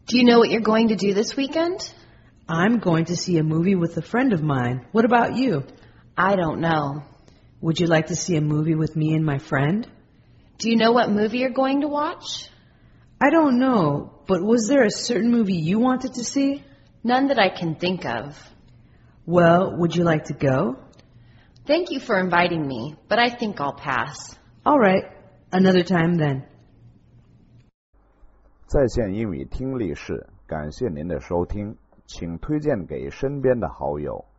Do you know what you're going to do this weekend? I'm going to see a movie with a friend of mine. What about you? I don't know. Would you like to see a movie with me and my friend? Do you know what movie you're going to watch? I don't know, but was there a certain movie you wanted to see? None that I can think of. Well, would you like to go? Thank you for inviting me, but I think I'll pass. All right, another time then. 在线英语听力室，感谢您的收听，请推荐给身边的好友。